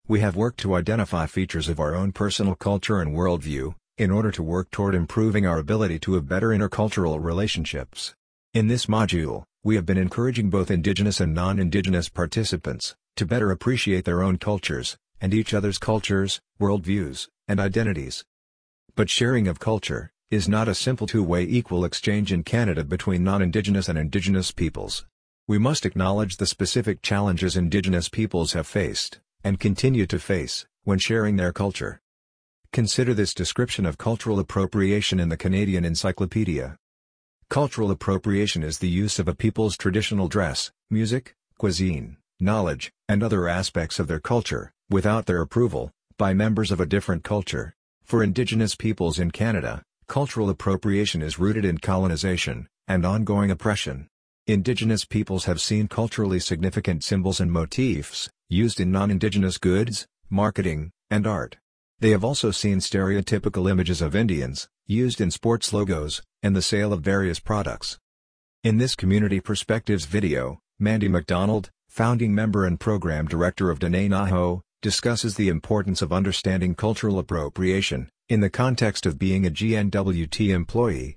We have worked to identify features of our own personal culture and worldview, in order to work toward improving our ability to have better intercultural relationships. In this module, we have been encouraging both indigenous and non-indigenous participants to better appreciate their own cultures, and each other's cultures, worldviews, and identities. But sharing of culture is not a simple two-way equal exchange in Canada between non-indigenous and indigenous peoples. We must acknowledge the specific challenges indigenous peoples have faced, and continue to face, when sharing their culture. Consider this description of cultural appropriation in the Canadian Encyclopedia. Cultural appropriation is the use of a people's traditional dress, music, cuisine, knowledge, and other aspects of their culture, without their approval, by members of a different culture. For Indigenous peoples in Canada, cultural appropriation is rooted in colonization and ongoing oppression. Indigenous peoples have seen culturally significant symbols and motifs used in non-Indigenous goods, marketing, and art. They have also seen stereotypical images of Indians used in sports logos and the sale of various products. In this Community Perspectives video, Mandy MacDonald, founding member and program director of Dene Naho, discusses the importance of understanding cultural appropriation in the context of being a GNWT employee.